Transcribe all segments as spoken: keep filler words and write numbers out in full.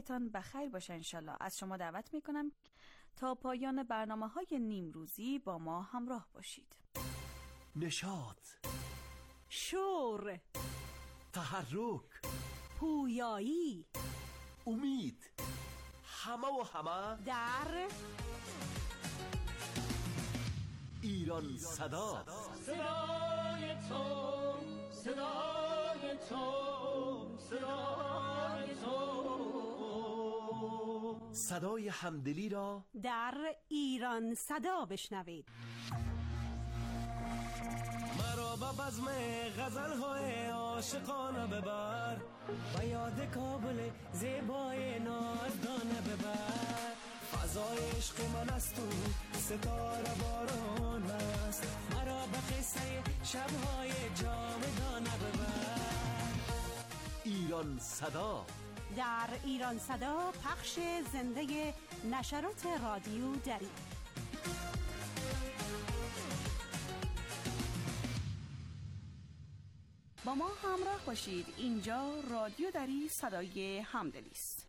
تان بخیر باشه انشالله. از شما دعوت میکنم تا پایان برنامه های نیمروزی با ما همراه باشید. نشاط، شور، تحرک، پویایی، امید، همه و همه در ایران صدا. صدای تو، صدای تو، صدای تو، صدای همدلی را در ایران صدا بشنوید. مرا با بزم غزل‌های عاشقانه ببر، و یاد کابل زیبای نازدانه ببر. فضای عشق من است و ستاره باران است، مرا به قصه شب‌های جاودانه ببر. ایران صدا. در ایران صدا پخش زنده نشرات رادیو دری. با ما همراه باشید. اینجا رادیو دری، صدای همدلی است.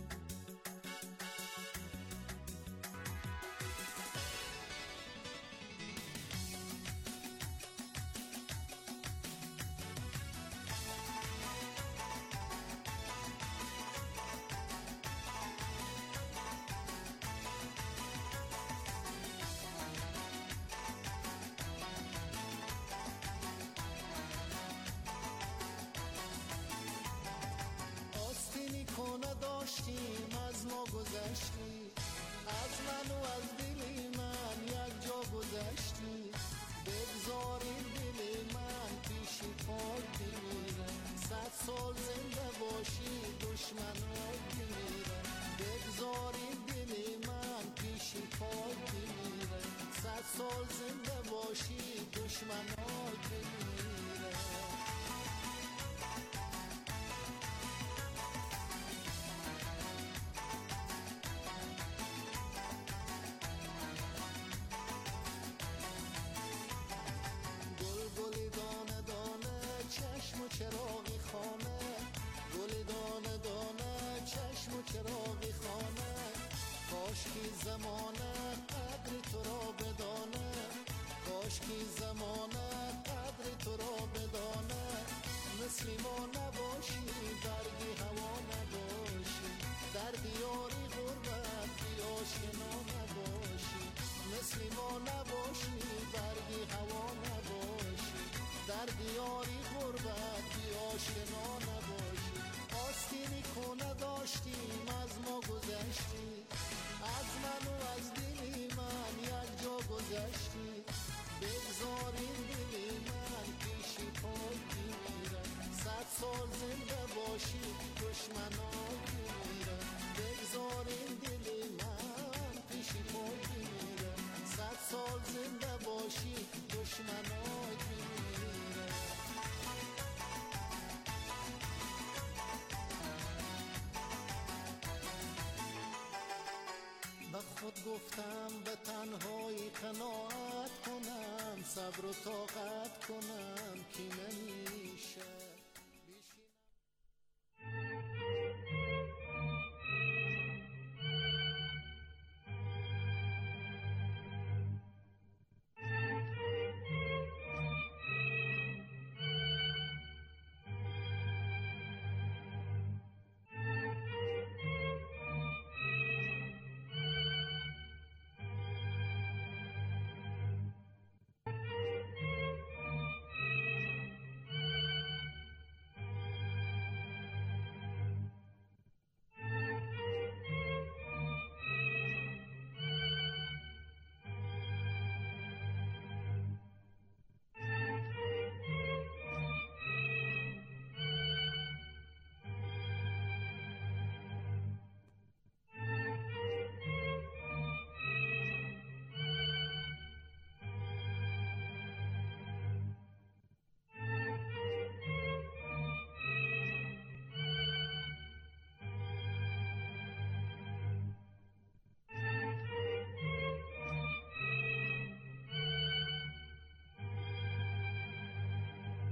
داشتیم از ما گذشتی، از من و از دلی من یک جا گذشتی. بگذاریم دل من پیشی پاک بمیره، صد سال زنده باشی دشمنات بمیره. بگذاریم دل من پیشی پاک بمیره، صد سال زنده باشی دشمنات بمیره. چراغی خانه، گل دانه دانه، چشم و چراغی خانه. کاش کی زمانه قدر تو را بدانه، کاش کی زمانه قدر تو را بدانه. مثل ما نباشی برگی هوا نباشی، در دیاری غربت بی آشنا نباشی. مثل ما نباشی برگی هوا نباشی، در دیاری غربت بی آشنا نباشی. آستینی کنه داشتیم از ما گذشتی، از من و از دلی من یک جا گذشتی. بگذاریم دلی من پیشی پاک بمیره، صد سال زنده باشی دشمنات بمیره. بگذاریم دلی من پیشی پاک بمیره، صد سال زنده باشی دشمنات بمیره. به خود گفتم به تنهایی قناعت کنم، صبر و طاقت کنم که نمیشه.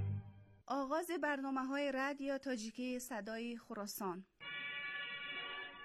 آغاز برنامه‌های رادیو تاجیکی صدای خراسان.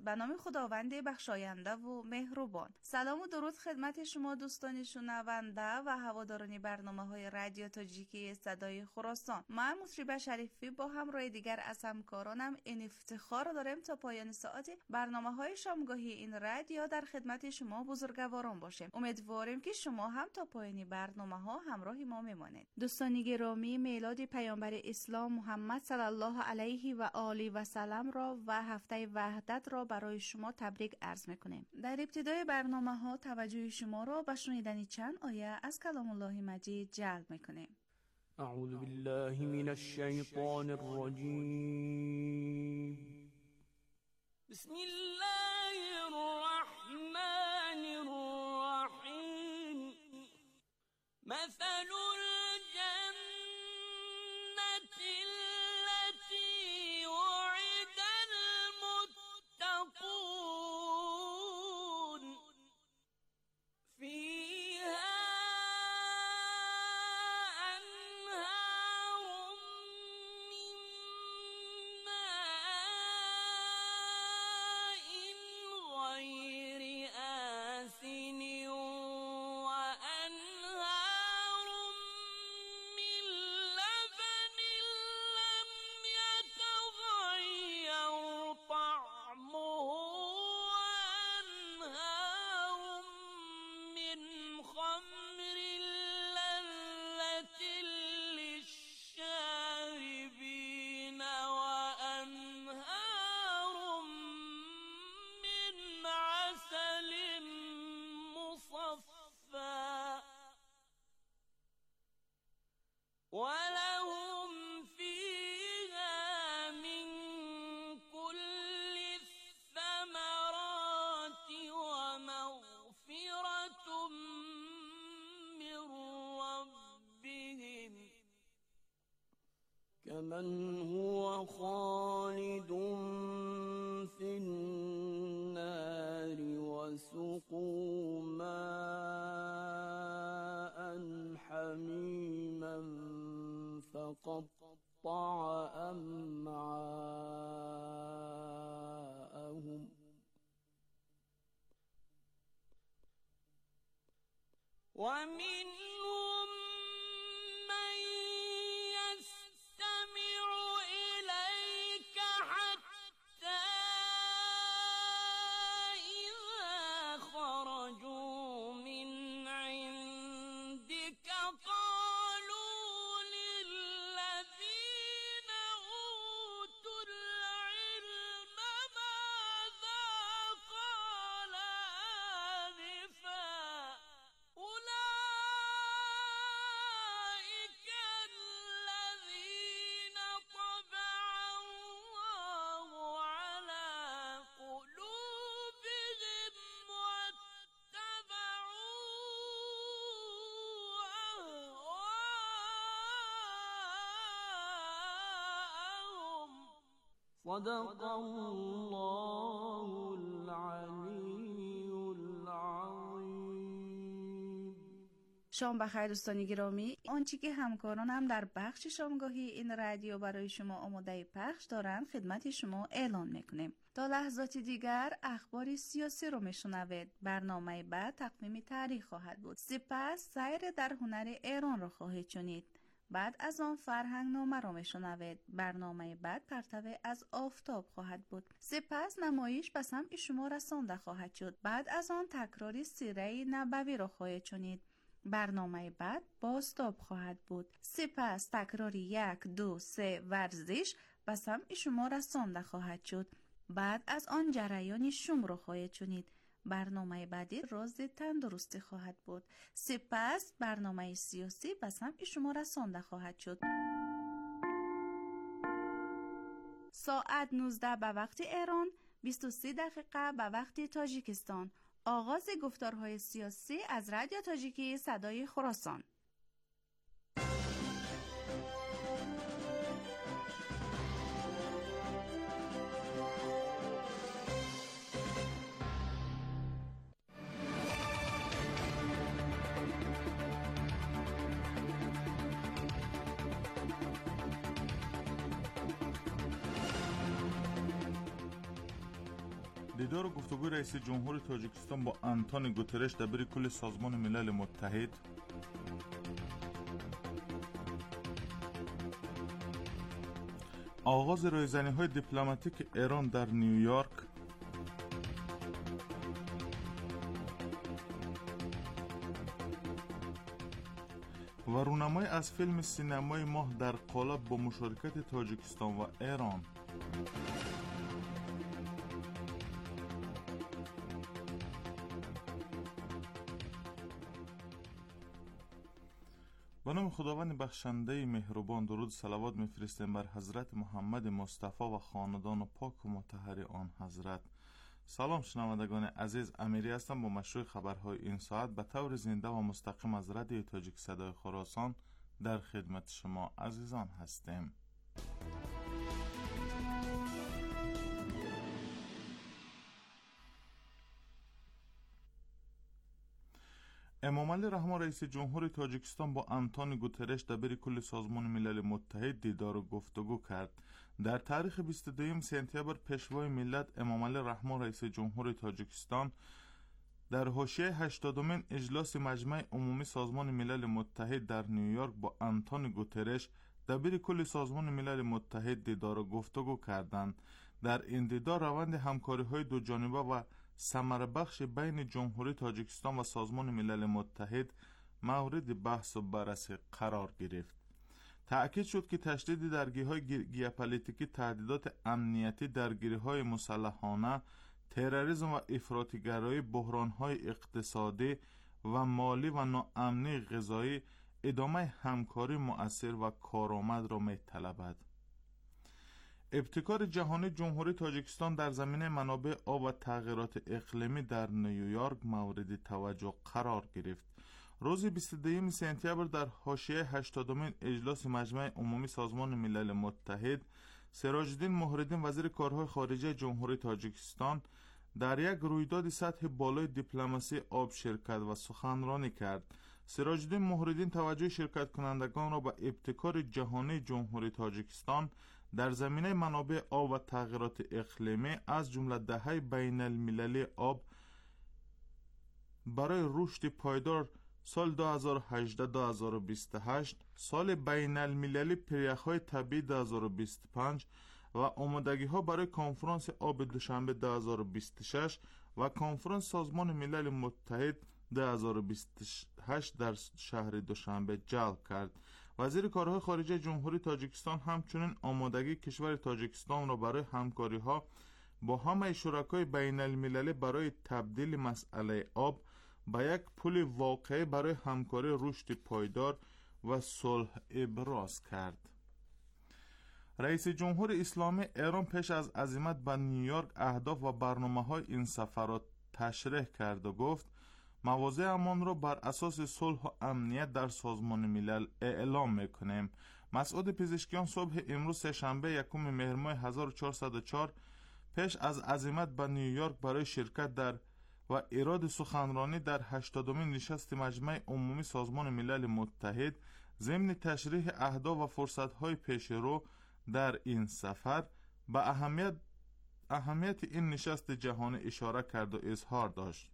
به نام خداوند بخشاینده و مهربان. سلام و درود خدمت شما دوستان شنونده و هواداران برنامه‌های رادیو تاجیکی صدای خراسان. من مطربه شریفی با همراه دیگر از همکارانم این افتخار داریم تا پایان ساعت برنامه‌های شامگاهی این رادیو در خدمت شما بزرگواران باشیم. امیدواریم که شما هم تا پایان برنامه‌ها همراه ما بمانید. دوستان گرامی، میلاد پیامبر اسلام محمد صلی الله علیه و آله و سلام را و هفته وحدت را برای شما تبریک عرض می‌کنیم. در ابتدای برنامه‌ها توجه شما را به شنیدن چند آیه از کلام الله مجید جلب می‌کنیم. اعوذ بالله من الشیطان الرجیم. بسم الله الرحمن الرحیم. مثل ولهم فيها من كل الثمرات ومغفرة من ربهم كمن هو خالد في النار وسقوا ماء حميما فقطع أمعاءهم ومنهم من يستمع إليك حتى إذا خرجوا من عندك صدق الله العلی العظیم. شام بخیر دوستان گرامی. آنچه که همکارانم در بخش شامگاهی این رادیو برای شما آماده پخش دارند خدمت شما اعلان میکنیم. تا لحظات دیگر اخبار سیاسی رو میشنوید. برنامه بعد تقویم تاریخ خواهد بود. سپس سیر در هنر ایران رو خواهید شنید. بعد از آن فرهنگ نامه را میشنوید. برنامه بعد پرتو از آفتاب خواهد بود. سپس نمایش به سمع شما رسانده خواهد شد. بعد از آن تکراری سیره نبوی را خواهید شنید. برنامه بعد بازتاب خواهد بود. سپس تکراری یک دو سه ورزش به سمع شما رسانده خواهد شد. بعد از آن جریان شوم را خواهید شنید. برنامه بعدی راز تندرستی خواهد بود. سپس برنامه سیاسی به سمع شما رسانده خواهد شد. ساعت نوزده به وقت ایران، بیست و سه دقیقه به وقت تاجیکستان. آغاز گفتارهای سیاسی از رادیو تاجیکی صدای خراسان. دیدار و گفتگوی رئیس جمهور تاجیکستان با آنتونیو گوترش دبیر کل سازمان ملل متحد، آغاز رایزنی‌های دیپلماتیک ایران در نیویورک، و رونمایی از فیلم سینمای ماه در قالب با مشارکت تاجیکستان و ایران. به نام خداوند بخشنده مهربان درود صلوات میفرستیم بر حضرت محمد مصطفی و خاندان و پاک و مطهر آن حضرت. سلام شنوندگان عزیز، امیری هستم با مشروع خبرهای این ساعت به طور زنده و مستقیم از رادیو تاجیک صدای خراسان در خدمت شما عزیزان هستیم. امام علی رحمان رئیس جمهور تاجیکستان با آنتونیو گوترش دبیر کل سازمان ملل متحد دیدار و گفتگو کرد. در تاریخ بیست و دو سپتامبر پیشوای ملت امام علی رحمان رئیس جمهور تاجیکستان در حاشیه هشتادمین اجلاس مجمع عمومی سازمان ملل متحد در نیویورک با آنتونیو گوترش دبیر کل سازمان ملل متحد دیدار و گفتگو کردند. در این دیدار روند همکاری‌های دو جانبه و ثمره بخش بین جمهوری تاجیکستان و سازمان ملل متحد مورد بحث و بررسی قرار گرفت. تأکید شد که تشدید درگیری‌های ژئوپلیتیکی، تهدیدات امنیتی، درگیری‌های مسلحانه، تروریسم و افراطی‌گرایی، بحران‌های اقتصادی و مالی و ناامنی غذایی ادامه همکاری مؤثر و کارآمد را می‌طلبد. ابتکار جهانی جمهوری تاجیکستان در زمینه منابع آب و تغییرات اقلیمی در نیویورک مورد توجه قرار گرفت. روز بیست و دو سپتامبر در حاشیه هشتادمین اجلاس مجمع عمومی سازمان ملل متحد، سراج الدین محردین وزیر کارهای خارجه جمهوری تاجیکستان در یک رویداد سطح بالای دیپلماسی آب شرکت و سخنرانی کرد. سراج الدین محردین توجه شرکت کنندگان را به ابتکار جهانی جمهوری تاجیکستان در زمینه منابع آب و تغییرات اقلیمی از جمله دهه بین المللی آب برای رشد پایدار سال دو هزار و هجده تا دو هزار و بیست و هشت، سال بین المللی پریخ‌های طبیعی دو هزار و بیست و پنج و آمادگی ها برای کنفرانس آب دوشنبه دو هزار و بیست و شش و کنفرانس سازمان ملل متحد دو هزار و بیست و هشت در شهر دوشنبه جلب کرد. وزیر کارهای خارجه جمهوری تاجیکستان همچنین آمادگی کشور تاجیکستان را برای همکاری ها با همه شرکای بین المللی برای تبدیل مسئله آب به یک پل واقعی برای همکاری رشد پایدار و صلح ابراز کرد. رئیس جمهور اسلامی ایران پیش از عزیمت به نیویورک اهداف و برنامه‌های این سفر را تشریح کرد و گفت مواضع امان را بر اساس صلح و امنیت در سازمان ملل اعلام میکنیم. مسعود پزشکیان صبح امروز سه‌شنبه یکم مهر ماه هزار و چهارصد و چهار پیش از عزیمت به نیویورک برای شرکت در و ایراد سخنرانی در هشتادمین نشست مجمع عمومی سازمان ملل متحد ضمن تشریح اهداف و فرصت‌های پیشرو در این سفر به اهمیت اهمیت این نشست جهانی اشاره کرد و اظهار داشت.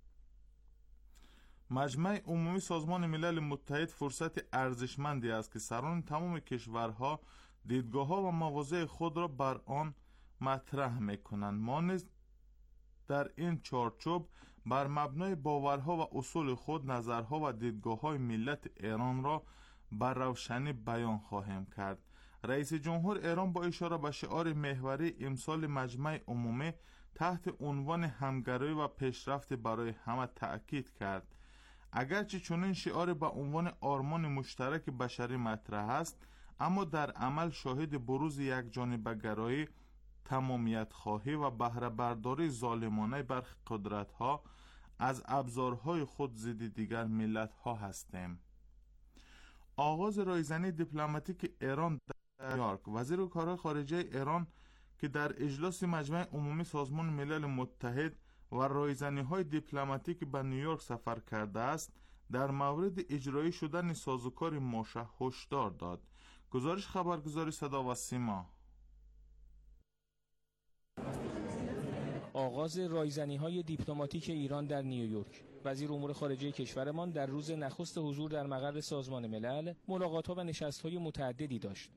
مجمع عمومی سازمان ملل متحد فرصت ارزشمندی است که سران تمام کشورها دیدگاه‌ها و مواضع خود را بر آن مطرح می‌کنند. ما نیز در این چارچوب بر مبنای باورها و اصول خود نظرها و دیدگاه‌های ملت ایران را بر روشنی بیان خواهیم کرد. رئیس جمهور ایران با اشاره به شعار محوری امسال مجمع عمومی تحت عنوان همگرایی و پیشرفت برای همه تأکید کرد. اگرچه چنین شعار به عنوان آرمان مشترک بشری مطرح است، اما در عمل شاهد بروز یک جانبه‌گرایی، تمامیت خواهی و بهره برداری ظالمانه برخی قدرت‌ها از ابزارهای خود ضد دیگر ملت‌ها هستیم. آغاز رایزنی دیپلماتیک ایران در نیویورک. وزیر کارهای خارجه ایران که در اجلاس مجمع عمومی سازمان ملل متحد و رایزنی‌های دیپلماتیک به نیویورک سفر کرده است، در مورد اجرایی شدن سازوکار ماشه هشدار داد. گزارش خبرگزاری صدا و سیما. آغاز رایزنی‌های دیپلماتیک ایران در نیویورک. وزیر امور خارجه کشورمان در روز نخست حضور در مقر سازمان ملل ملاقات‌ها و نشست‌های متعددی داشت.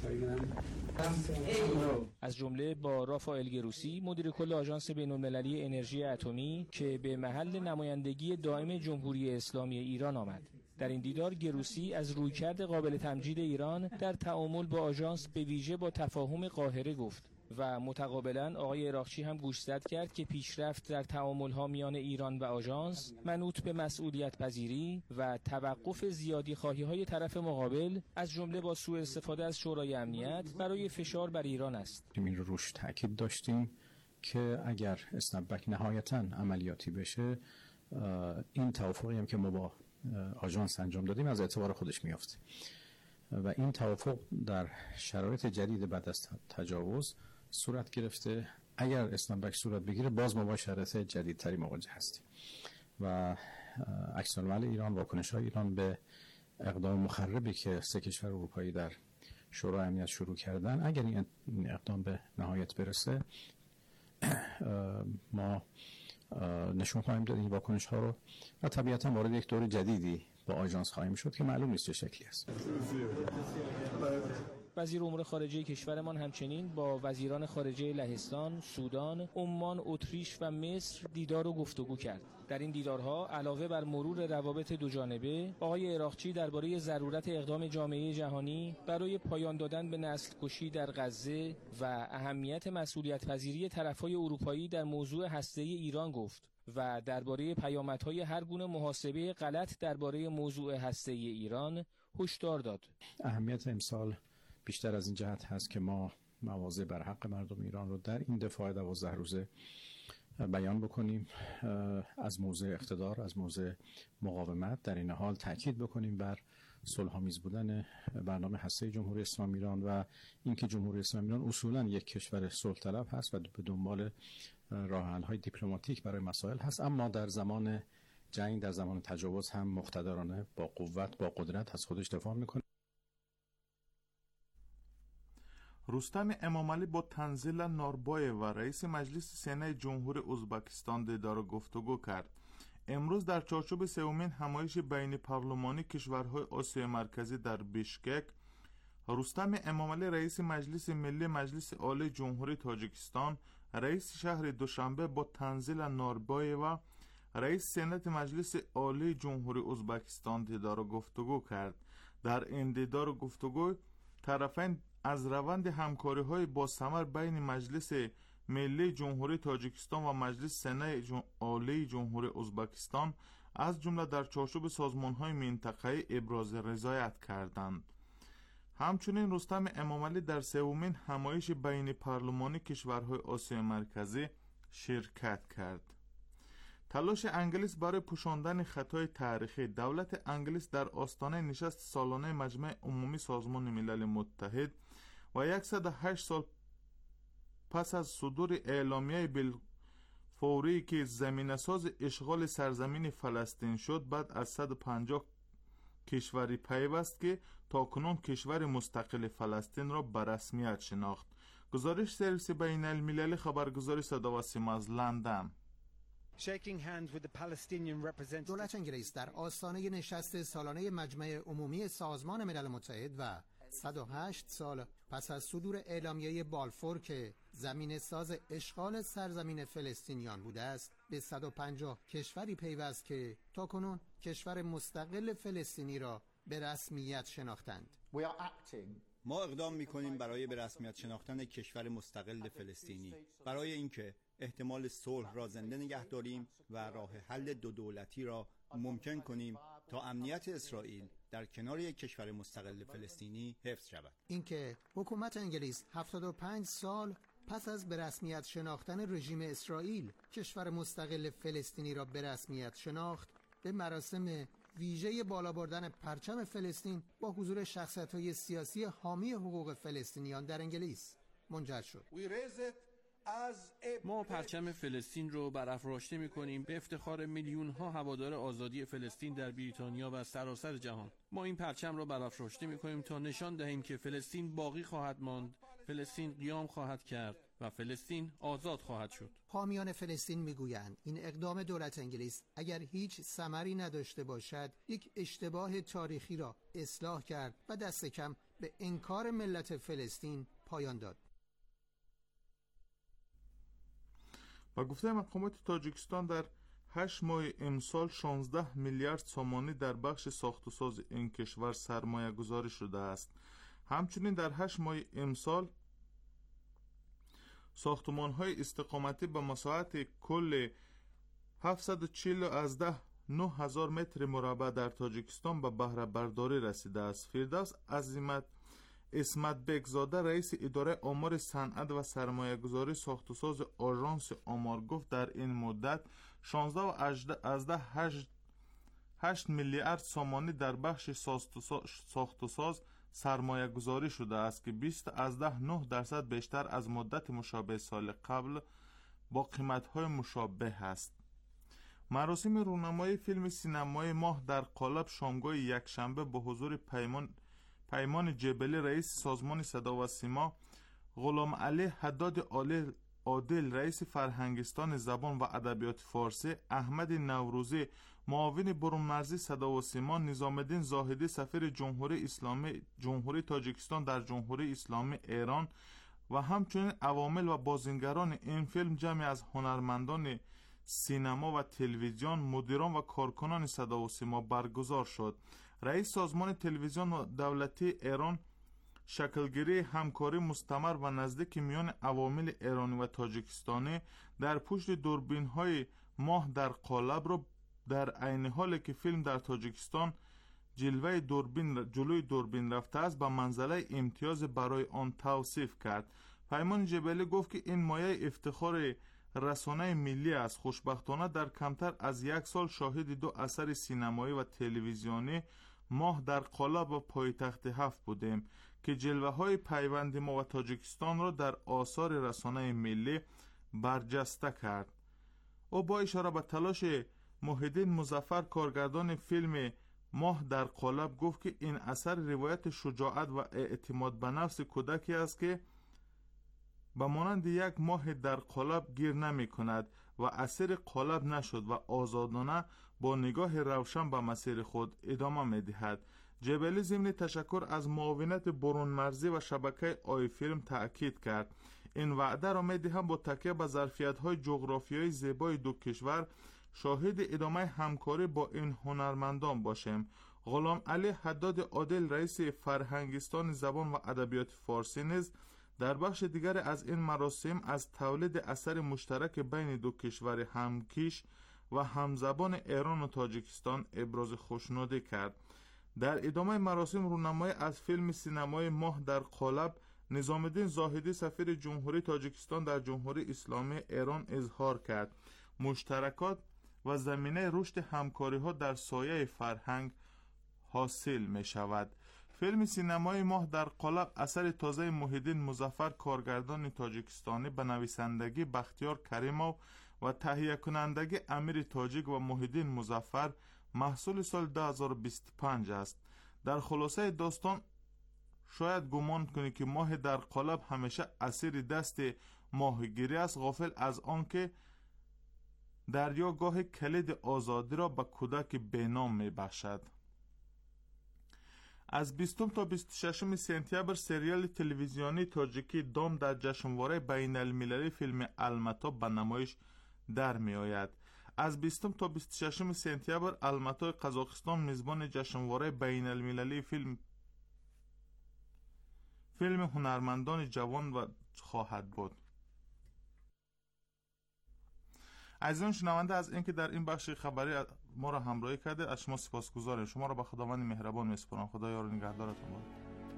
از جمله با رافائل گروسی، مدیر کل آژانس بین‌المللی انرژی اتمی که به محل نمایندگی دائم جمهوری اسلامی ایران آمد. در این دیدار گروسی از رویکرد قابل تمجید ایران در تعامل با آژانس به ویژه با تفاهم قاهره گفت و متقابلا آقای اراغچی هم گوشزد کرد که پیشرفت در تعامل‌ها میان ایران و آژانس منوط به مسئولیت پذیری و توقف زیادی خواهی‌های طرف مقابل از جمله با سوء استفاده از شورای امنیت برای فشار بر ایران است. این رو روش تاکید داشتیم که اگر اسنپبک نهایتاً عملیاتی بشه، این توافقی هم که ما با آژانس انجام دادیم از اعتبار خودش میافته و این توافق در شرایط جدید بعد از تجاوز صورت گرفته. اگر اسنپبک صورت بگیره باز ما با شرایط جدیدتری مواجه هستیم و عکس‌العمل ایران، واکنش‌های ایران به اقدام مخربی که سه کشور اروپایی در شورای امنیت شروع کردن، اگر این اقدام به نهایت برسه ما نشون خواهیم داد این واکنش ها رو و طبیعتا وارد یک دور جدیدی با آژانس خواهیم شد که معلوم نیست چه شکلی است. وزیر امور خارجه کشورمان همچنین با وزیران خارجه لهستان، سودان، عمان، اتریش و مصر دیدار و گفتگو کرد. در این دیدارها علاوه بر مرور روابط دوجانبه، آقای اراغچی درباره ضرورت اقدام جامعه جهانی برای پایان دادن به نسل کشی در غزه و اهمیت مسئولیت پذیری طرفهای اروپایی در موضوع هسته‌ای ایران گفت و درباره پیامدهای هر گونه محاسبه غلط درباره موضوع هسته‌ای ایران هشدار داد. اهمیت امسال بیشتر از این جهت هست که ما مواضع بر حق مردم ایران رو در این دفاع دوازده روزه بیان بکنیم، از موضع اقتدار، از موضع مقاومت، در این حال تاکید بکنیم بر صلح‌آمیز بودن برنامه هسته‌ای جمهوری اسلامی ایران و اینکه جمهوری اسلامی ایران اصولاً یک کشور صلح طلب هست و به دنبال راه حل‌های دیپلماتیک برای مسائل هست، اما در زمان جنگ، در زمان تجاوز هم مقتدرانه با قوت، با قدرت از خودش دفاع می‌کنه. رستم امامعلی با تنزیل نوربایو و رئیس مجلس سنا جمهوری ازبکستان دیدار و گفتگو کرد. امروز در چارچوب سومین همایش بین پارلمانی کشورهای آسیای مرکزی در بیشکک، رستم امامعلی رئیس مجلس ملی مجلس عالی جمهوری تاجیکستان، رئیس شهر دوشنبه با تنزیل نوربایو و رئیس سنات مجلس عالی جمهوری ازبکستان دیدار و گفتگو کرد. در این دیدار و گفتگو طرفین از روند همکاری‌های با ثمر بین مجلس ملی جمهوری تاجیکستان و مجلس سنای عالی جمهوری ازبکستان از جمله در چارچوب سازمان‌های منطقه‌ای ابراز رضایت کردند. همچنین رستم امامعلی در سومین همایش بین پارلمانی کشورهای آسیای مرکزی شرکت کرد. تلاش انگلیس برای پوشاندن خطای تاریخی. دولت انگلیس در آستانه نشست سالانه مجمع عمومی سازمان ملل متحد و صد و هشت سال پس از صدور اعلامیه بالفوری که زمینه‌ساز اشغال سرزمین فلسطین شد، بعد از صد و پنجاه کشوری پیوست که تاکنون کشور مستقل فلسطین را به رسمیت شناخت. گزارش سرویس بین المللی خبرگزاری صدا و سیما از لندن. دولت انگلیس در آستانه نشست سالانه مجمع عمومی سازمان ملل متحد و صد و هشت سال پس از صدور اعلامیه بالفور که زمینه ساز اشغال سرزمین فلسطینیان بوده است، به صد و پنجاه کشوری پیوست که تاکنون کشور مستقل فلسطینی را به رسمیت شناختند. ما اقدام می‌کنیم برای به رسمیت شناختن کشور مستقل فلسطینی، برای اینکه احتمال صلح را زنده نگه داریم و راه حل دو دولتی را ممکن کنیم تا امنیت اسرائیل در کنار یک کشور مستقل فلسطینی حفظ شود. اینکه حکومت انگلیس هفتاد و پنج سال پس از به رسمیت شناختن رژیم اسرائیل کشور مستقل فلسطینی را به رسمیت شناخت، به مراسم ویژه بالا بردن پرچم فلسطین با حضور شخصیت‌های سیاسی حامی حقوق فلسطینیان در انگلیس منجر شد. ما پرچم فلسطین رو برافراشته می‌کنیم به افتخار میلیون‌ها هوادار آزادی فلسطین در بریتانیا و سراسر جهان. ما این پرچم رو برافراشته می‌کنیم تا نشان دهیم که فلسطین باقی خواهد ماند، فلسطین قیام خواهد کرد و فلسطین آزاد خواهد شد. حامیان فلسطین میگویند این اقدام دولت انگلیس اگر هیچ ثمری نداشته باشد یک اشتباه تاریخی را اصلاح کرد و دست کم به انکار ملت فلسطین پایان داد. با گفته مقامات تاجیکستان در هشت ماه امسال شانزده میلیارد سومانی در بخش ساخت و ساز این کشور سرمایه گذاری شده است. همچنین در هشت ماه امسال ساختمان های استقامتی به مساحت کل هفتصد و چهل از ده نه هزار متر مربع در تاجیکستان به بهره برداری رسیده است. فردوس عظیمت اسمت بگزاده رئیس اداره آمار صنعت و سرمایه گذاری ساخت و ساز آژانس آمار گفت در این مدت شانزده و هشت میلیارد سومانی در بخش ساخت و ساز سرمایه گذاری شده است که بیست از ده نه درصد بیشتر از مدت مشابه سال قبل با قیمت های مشابه است. مراسم رونمایی فیلم سینمایی ماه در قالب شامگاه یکشنبه با حضور پیمان پیمان جبلی رئیس سازمان صدا و سیما، غلام علی حداد عادل رئیس فرهنگستان زبان و ادبیات فارسی، احمد نوروزی معاون برون مرزی صدا و سیما، نظام الدین زاهدی سفیر جمهوری اسلامی جمهوری تاجیکستان در جمهوری اسلامی ایران و همچنین عوامل و بازیگران این فیلم جمعی از هنرمندان سینما و تلویزیون، مدیران و کارکنان صدا و سیما برگزار شد. رئیس سازمان تلویزیون و دولتی ایران شکلگیری همکاری مستمر و نزدیک میان عوامل ایرانی و تاجیکستانی در پشت دوربین های ماه در قالب را در عین حالی که فیلم در تاجیکستان جلوه دوربین جلوی دوربین رفته است به منزله امتیاز برای آن توصیف کرد. پیمان جبلی گفت که این مایه افتخار رسانه ملی است. خوشبختانه در کمتر از یک سال شاهد دو اثر سینمایی و تلویزیونی ماه در قالب و پایتخت هفت بودیم که جلوه های پیوند ما و تاجیکستان را در آثار رسانه ملی برجسته کرد. او با اشاره به تلاش محیدین مظفر کارگردان فیلم ماه در قالب گفت که این اثر روایت شجاعت و اعتماد به نفس کودکی است که به مانند یک ماه در قالب گیر نمی کند و اسیر قالب نشد و آزادانه با نگاه روشن به مسیر خود ادامه می دهد. جبلی ضمن تشکر از معاونت برون مرزی و شبکه آی فیلم تأکید کرد. این وعده را می دهم با تکیه به ظرفیت های جغرافیایی زیبای دو کشور شاهد ادامه همکاری با این هنرمندان باشیم. غلام علی حداد عادل رئیس فرهنگستان زبان و ادبیات فارسی نیز در بخش دیگر از این مراسم از تولید اثر مشترک بین دو کشور همکیش و همزبان ایران و تاجیکستان ابراز خوشنودی کرد. در ادامه مراسم رونمایی از فیلم سینمایی ماه در قالب نظام الدین زاهدی سفیر جمهوری تاجیکستان در جمهوری اسلامی ایران اظهار کرد مشترکات و زمینه رشد همکاری ها در سایه فرهنگ حاصل می شود. فیلم سینمایی ماه در قالب اثر تازه محیدین مظفر کارگردان تاجیکستانی به نویسندگی بختیار کریموف و تهیه کنندگی امیر تاجیک و محیدین مظفر محصول سال دو هزار و بیست و پنج است. در خلاصه داستان شاید گمان کنی که ماه در قالب همیشه اسیر دست ماهیگیری است، غافل از آن که دریا گاه کلید آزادی را به کودک بینام می بخشد. از بیستم تا بیست و ششم سپتامبر سریال تلویزیونی تاجیکی دام در جشنواره بین المللی فیلم الماتا به نمایش در می آید. از بیستم تا بیست و ششم سپتامبر الماتای قزاقستان میزبان جشنواره بین المللی فیلم فیلم هنرمندان جوان و خواهد بود. عزیزان شنونده از اینکه در این بخش خبری ما را همراهی کرده از شما سپاسگزاریم. شما را به خداوند مهربان میسپارم. خدا یار و نگهدارتون باد.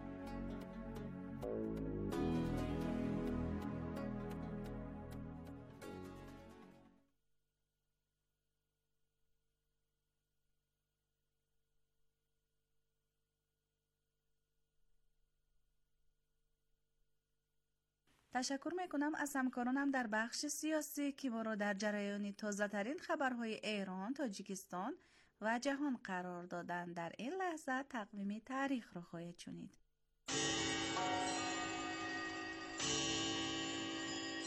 تشکر میکنم از همکارانم در بخش سیاسی که ما را در جریان تازه ترین خبرهای ایران، تاجیکستان و جهان قرار دادن. در این لحظه تقویم تاریخ را خواهید شنید.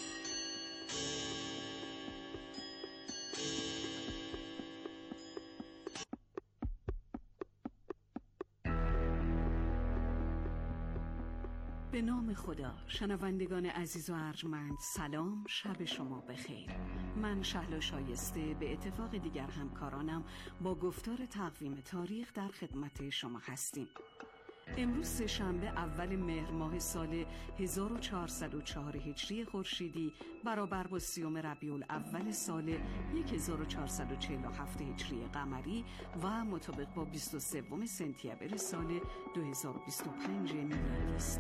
به نام خدا. شنوندگان عزیز و ارجمند، سلام، شب شما بخیر. من شهلا شایسته به اتفاق دیگر همکارانم با گفتار تقویم تاریخ در خدمت شما هستیم. امروز سه‌شنبه اول مهر ماه سال هزار و چهارصد و چهار هجری خورشیدی برابر با سیوم ربیع الاول سال هزار و چهارصد و چهل و هفت هجری قمری و مطابق با بیست و سوم سپتامبر سال دو هزار و بیست و پنج میلادی است.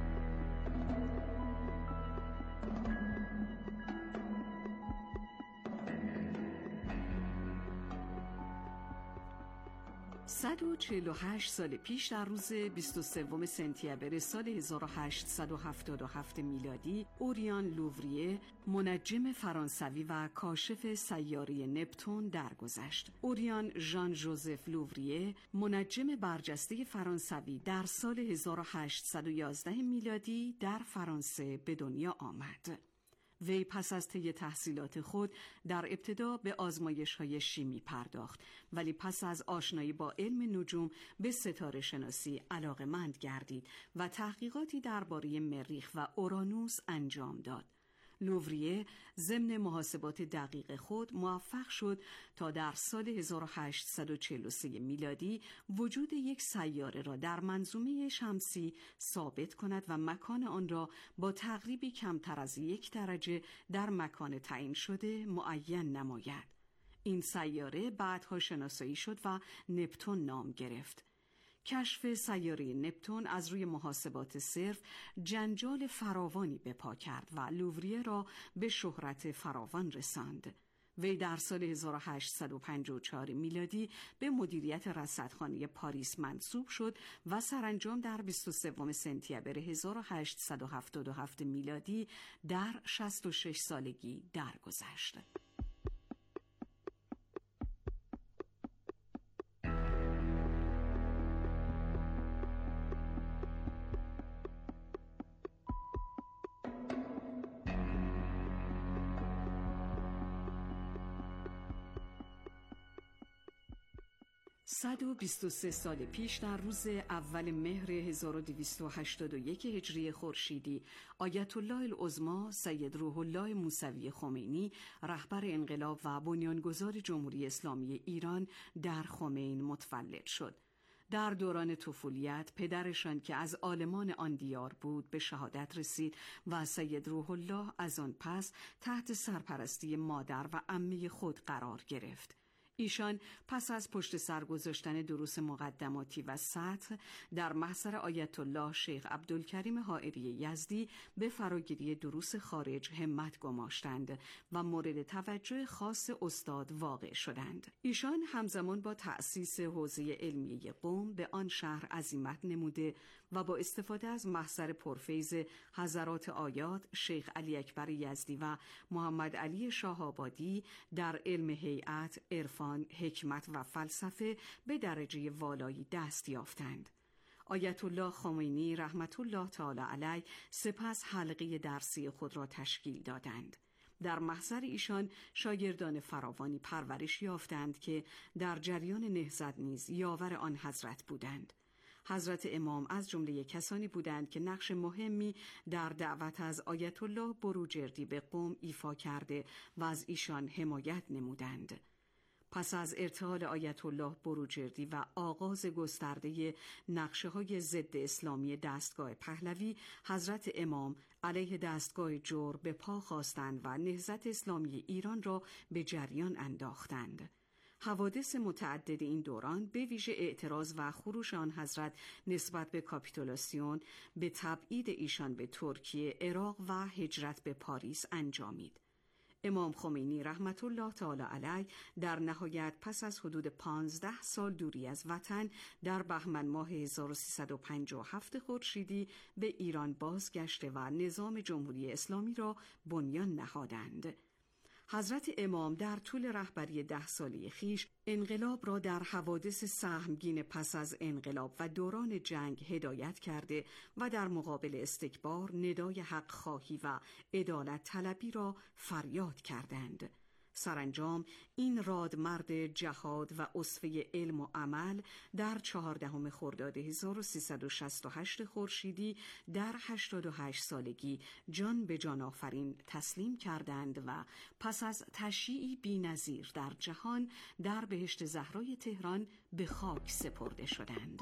صد و چهل و هشت سال پیش در روز بیست و سوم سپتامبر سال هزار و هشتصد و هفتاد و هفت میلادی، اوریان لووریه، منجم فرانسوی و کاشف سیاره نپتون درگذشت. اوریان ژان ژوزف لووریه، منجم برجسته فرانسوی، در سال هزار و هشتصد و یازده میلادی در فرانسه به دنیا آمد. وی پس از طی تحصیلات خود در ابتدا به آزمایش‌های شیمی پرداخت، ولی پس از آشنایی با علم نجوم به ستاره شناسی علاقه‌مند گردید و تحقیقاتی درباره مریخ و اورانوس انجام داد. لووریه ضمن محاسبات دقیق خود موفق شد تا در سال هزار و هشتصد و چهل و سه میلادی وجود یک سیاره را در منظومه شمسی ثابت کند و مکان آن را با تقریبی کمتر از یک درجه در مکان تعیین شده معین نماید. این سیاره بعدها شناسایی شد و نپتون نام گرفت. کشف سیاره نپتون از روی محاسبات صرف جنجال فراوانی به پا کرد و لووریه را به شهرت فراوان رساند. وی در سال هزار و هشتصد و پنجاه و چهار میلادی به مدیریت رصدخانه پاریس منصوب شد و سرانجام در بیست و سوم سپتامبر هزار و هشتصد و هفتاد و هفت میلادی در شصت و شش سالگی درگذشت. صد و بیست و سه سال پیش در روز اول مهر هزار و دویست و هشتاد و یک هجری خورشیدی، آیت الله العظمی سید روح الله موسوی خمینی، رهبر انقلاب و بنیانگذار جمهوری اسلامی ایران، در خمین متولد شد. در دوران طفولیت پدرشان که از عالمان آن دیار بود به شهادت رسید و سید روح الله از آن پس تحت سرپرستی مادر و عمه خود قرار گرفت. ایشان پس از پشت سر گذاشتن دروس مقدماتی و سطح در محضر آیت الله شیخ عبدالکریم حائری یزدی به فراگیری دروس خارج همت گماشتند و مورد توجه خاص استاد واقع شدند. ایشان همزمان با تأسیس حوزه علمیه قم به آن شهر عزیمت نموده و با استفاده از محضر پرفیض حضرات آیات شیخ علی اکبر یزدی و محمد علی شاه‌آبادی در علم هیئت، عرفان، حکمت و فلسفه به درجه والایی دست یافتند. آیت الله خمینی رحمت الله تعالی علیه سپس حلقه درسی خود را تشکیل دادند. در محضر ایشان شاگردان فراوانی پرورش یافتند که در جریان نهضت نیز یاور آن حضرت بودند. حضرت امام از جمله کسانی بودند که نقش مهمی در دعوت از آیت الله بروجردی به قم ایفا کرده و از ایشان حمایت نمودند. پس از ارتحال آیت الله بروجردی و آغاز گسترده نقشه‌های ضد اسلامی دستگاه پهلوی، حضرت امام علیه دستگاه جور به پا خواستند و نهضت اسلامی ایران را به جریان انداختند. حوادث متعدد این دوران به ویژه اعتراض و خروش آن حضرت نسبت به کاپیتولاسیون، به تبعید ایشان به ترکیه، عراق و هجرت به پاریس انجامید. امام خمینی رحمت الله تعالی علیه در نهایت پس از حدود پانزده سال دوری از وطن در بهمن ماه هزار و سیصد و پنجاه و هفت خورشیدی به ایران بازگشته و نظام جمهوری اسلامی را بنیان نهادند. حضرت امام در طول رهبری ده ساله خیش انقلاب را در حوادث سهمگین پس از انقلاب و دوران جنگ هدایت کرده و در مقابل استکبار ندای حق خواهی و عدالت طلبی را فریاد کردند. سرانجام این رادمرد جهاد و اسوه علم و عمل در چهاردهم خرداد هزار و سیصد و شصت و هشت خورشیدی در هشتاد و هشت سالگی جان به جان آفرین تسلیم کردند و پس از تشییعی بی‌نظیر در جهان در بهشت زهرای تهران به خاک سپرده شدند.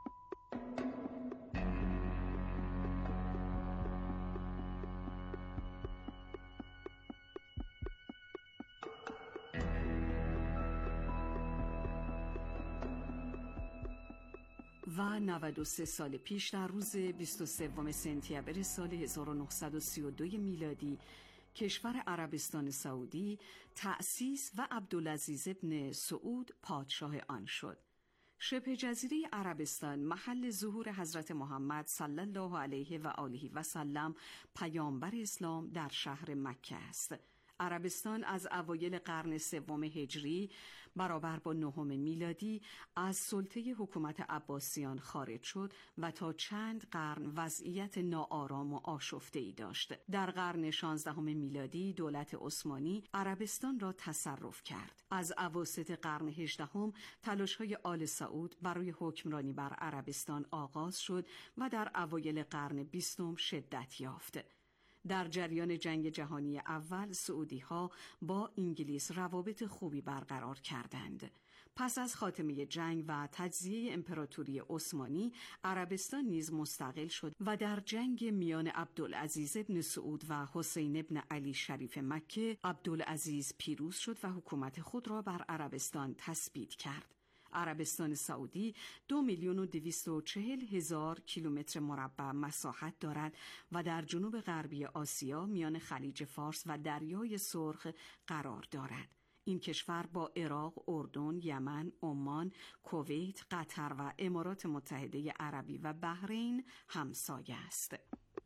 و نود و سه سال پیش در روز بیست و سوم سپتامبر سال هزار و نهصد و سی و دو میلادی کشور عربستان سعودی تأسیس و عبدالعزیز ابن سعود پادشاه آن شد. شبه جزیره عربستان محل ظهور حضرت محمد صلی الله علیه و آله و سلم پیامبر اسلام در شهر مکه است. عربستان از اوایل قرن سوم هجری برابر با نهم میلادی از سلطه حکومت عباسیان خارج شد و تا چند قرن وضعیت ناآرام و آشفته‌ای داشت. در قرن شانزدهم میلادی دولت عثمانی عربستان را تصرف کرد. از اواسط قرن هجدهم تلاش‌های آل سعود برای حکمرانی بر عربستان آغاز شد و در اوایل قرن بیستم شدت یافت. در جریان جنگ جهانی اول سعودی‌ها با انگلیس روابط خوبی برقرار کردند. پس از خاتمه جنگ و تجزیه امپراتوری عثمانی عربستان نیز مستقل شد و در جنگ میان عبدالعزیز ابن سعود و حسین ابن علی شریف مکه عبدالعزیز پیروز شد و حکومت خود را بر عربستان تثبیت کرد. عربستان سعودی دو میلیون و دویست و چهل هزار کیلومتر مربع مساحت دارد و در جنوب غربی آسیا میان خلیج فارس و دریای سرخ قرار دارد. این کشور با عراق، اردن، یمن، عمان، کویت، قطر و امارات متحده عربی و بحرین همسایه است.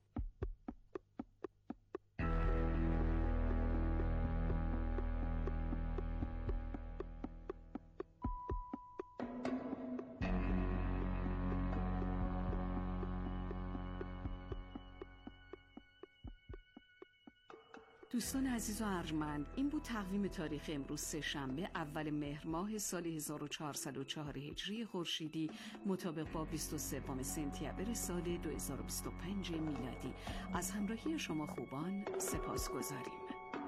دوستان عزیز و ارجمند، این بود تقویم تاریخ امروز سه شنبه اول مهر ماه سال هزار و چهارصد و چهار هجری خورشیدی مطابق با بیست و سوم سپتامبر سال دو هزار و بیست و پنج میلادی. از همراهی شما خوبان سپاسگزاریم.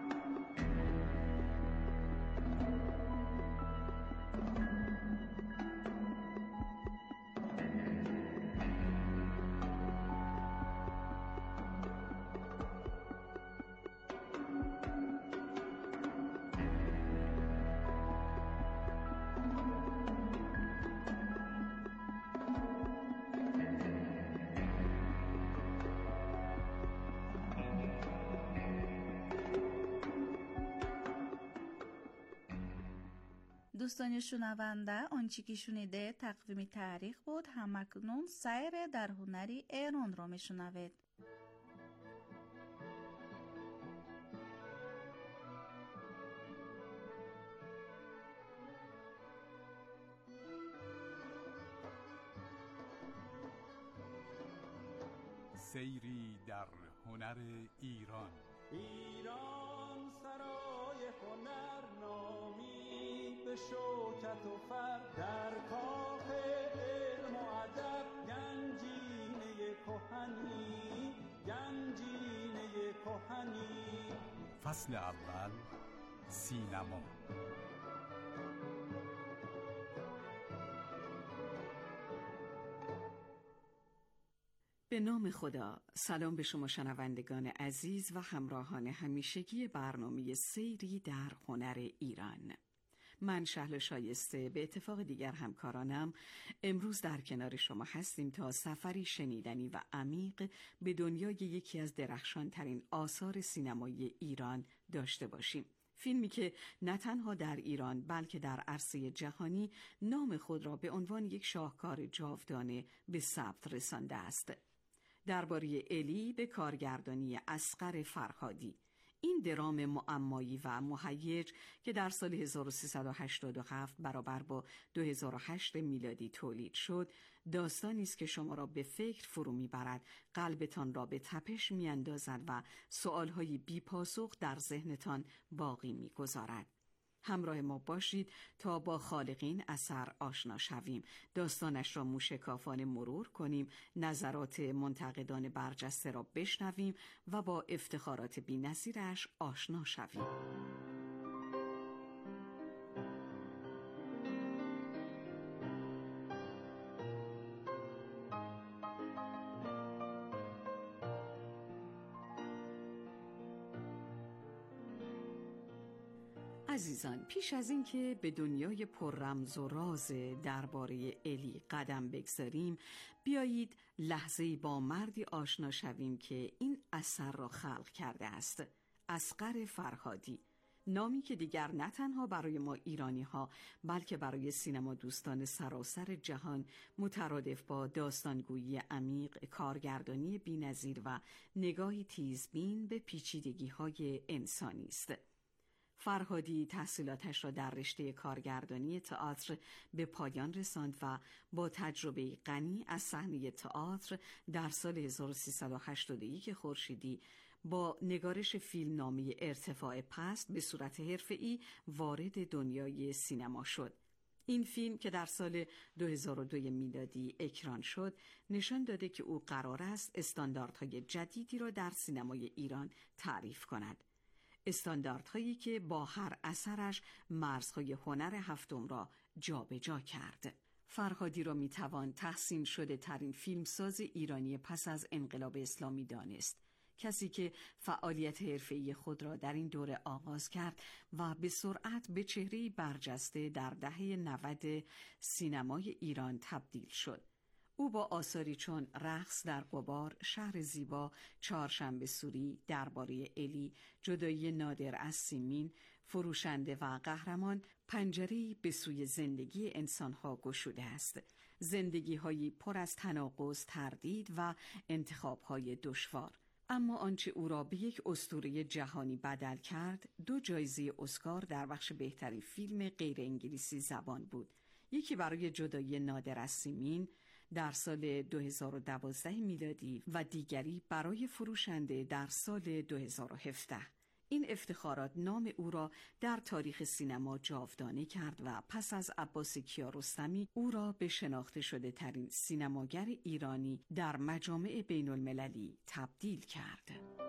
دوستان شنونده، آنچه که شنیده تقویم تاریخ بود. همکنون سیر در هنری ایران را میشنوید. سیری در هنر ایران. ایران سرای هنر نامی به شوکت و فر، در کاخ علم و ادب گنجینه کهنی، گنجینه کهنی. فصل اول، سینما. به نام خدا. سلام به شما شنوندگان عزیز و همراهان همیشگی برنامه سیری در هنر ایران. من شهلا شایسته به اتفاق دیگر همکارانم امروز در کنار شما هستیم تا سفری شنیدنی و عمیق به دنیای یکی از درخشانترین آثار سینمایی ایران داشته باشیم. فیلمی که نه تنها در ایران بلکه در عرصه جهانی نام خود را به عنوان یک شاهکار جاودانه به ثبت رسانده است. درباره الی به کارگردانی اصغر فرهادی. این درام معمایی و مهیج که در سال هزار و سیصد و هشتاد و هفت برابر با دو هزار و هشت میلادی تولید شد، داستانی است که شما را به فکر فرو میبرد، قلبتان را به تپش میاندازد و سؤالهای بی پاسخ در ذهنتان باقی میگذارد. همراه ما باشید تا با خالق این اثر آشنا شویم، داستانش را موشکافانه مرور کنیم، نظرات منتقدان برجسته را بشنویم و با افتخارات بی‌نظیرش آشنا شویم. عزیزان، پیش از این که به دنیای پر رمز و راز درباره الی قدم بگذاریم، بیایید لحظه‌ای با مردی آشنا شویم که این اثر را خلق کرده است. اصغر فرهادی، نامی که دیگر نه تنها برای ما ایرانی ها بلکه برای سینما دوستان سراسر جهان مترادف با داستانگویی عمیق، کارگردانی بی‌نظیر و نگاهی تیزبین به پیچیدگی های انسانی است. فرهادی تحصیلاتش را در رشته کارگردانی تئاتر به پایان رساند و با تجربه غنی از صحنه تئاتر در سال هزار و سیصد و هشتاد و یک خورشیدی با نگارش فیلمنامه ارتفاع پست به صورت حرفه‌ای وارد دنیای سینما شد. این فیلم که در سال دو هزار و دو میلادی اکران شد، نشان داده که او قرار است استانداردهای جدیدی را در سینمای ایران تعریف کند. استانداردهایی که با هر اثرش مرزهای هنر هفتم را جابجا جا کرد. فرهادی را میتوان تحسین شده ترین فیلمساز ایرانی پس از انقلاب اسلامی دانست. کسی که فعالیت حرفه‌ای خود را در این دوره آغاز کرد و به سرعت به چهره‌ای برجسته در دهه نود سینمای ایران تبدیل شد. او با آثاری چون رقص در غبار، شهر زیبا، چهارشنبه سوری، درباره الی، جدایی نادر از سیمین، فروشنده و قهرمان پنجره‌ای به سوی زندگی انسانها گشوده است. زندگی‌هایی پر از تناقض، تردید و انتخاب‌های دشوار. اما آنچه او را به یک اسطوره جهانی بدل کرد، دو جایزه اسکار در بخش بهترین فیلم غیر انگلیسی زبان بود. یکی برای جدایی نادر از سیمین در سال دو هزار و دوازده میلادی و دیگری برای فروشنده در سال دو هزار و هفده. این افتخارات نام او را در تاریخ سینما جاودانه کرد و پس از عباس کیارستمی او را به شناخته شده ترین سینماگر ایرانی در مجامع بین المللی تبدیل کرد.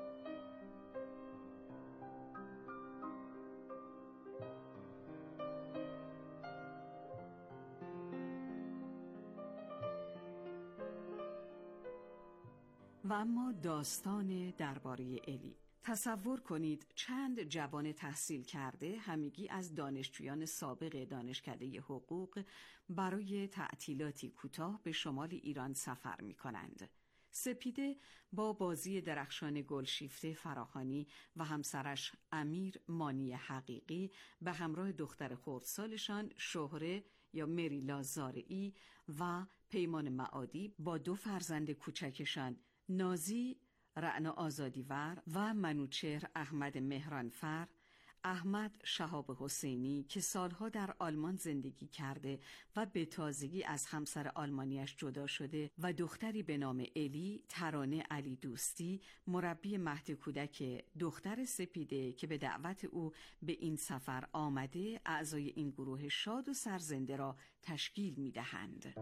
و اما داستان درباره الی. تصور کنید چند جوان تحصیل کرده، همگی از دانشجویان سابق دانشکده حقوق، برای تعطیلاتی کوتاه به شمال ایران سفر می کنند. سپیده با بازی درخشان گلشیفته فراهانی و همسرش امیر مانی حقیقی به همراه دختر خردسالشان شهره یا مریلا زارعی و پیمان معادی با دو فرزند کوچکشان نازی رعنا آزادیور و منوچهر احمد مهرانفر، احمد شهاب حسینی که سالها در آلمان زندگی کرده و به تازگی از همسر آلمانیش جدا شده و دختری به نام الی ترانه علی دوستی، مربی مهد کودک دختر سپیده که به دعوت او به این سفر آمده، اعضای این گروه شاد و سرزنده را تشکیل می دهند.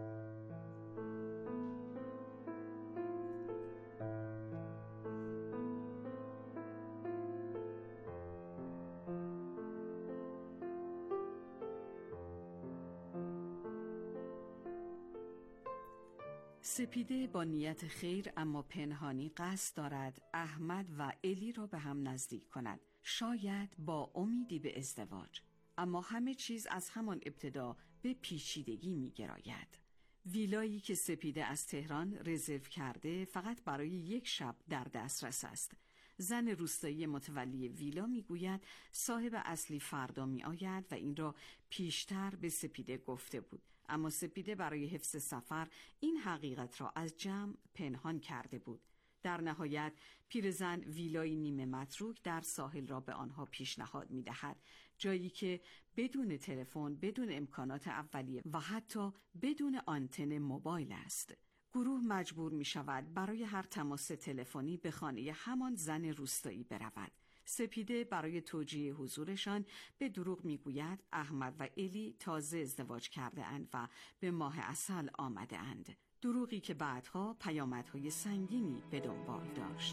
سپیده با نیت خیر اما پنهانی قصد دارد احمد و الی را به هم نزدیک کند، شاید با امیدی به ازدواج. اما همه چیز از همان ابتدا به پیچیدگی می گراید. ویلایی که سپیده از تهران رزرو کرده فقط برای یک شب در دسترس است. زن روستایی متولی ویلا میگوید صاحب اصلی فردا می آید و این را پیشتر به سپیده گفته بود، اما سپیده برای حفظ سفر این حقیقت را از جمع پنهان کرده بود. در نهایت پیرزن ویلای نیمه متروک در ساحل را به آنها پیشنهاد می‌دهد، جایی که بدون تلفن، بدون امکانات اولیه و حتی بدون آنتن موبایل است. گروه مجبور می شود برای هر تماس تلفنی به خانه همان زن روستایی برود. سپیده برای توجیه حضورشان به دروغ می گوید احمد و الی تازه ازدواج کرده اند و به ماه عسل آمده اند. دروغی که بعدها پیامدهای سنگینی به دنبال داشت.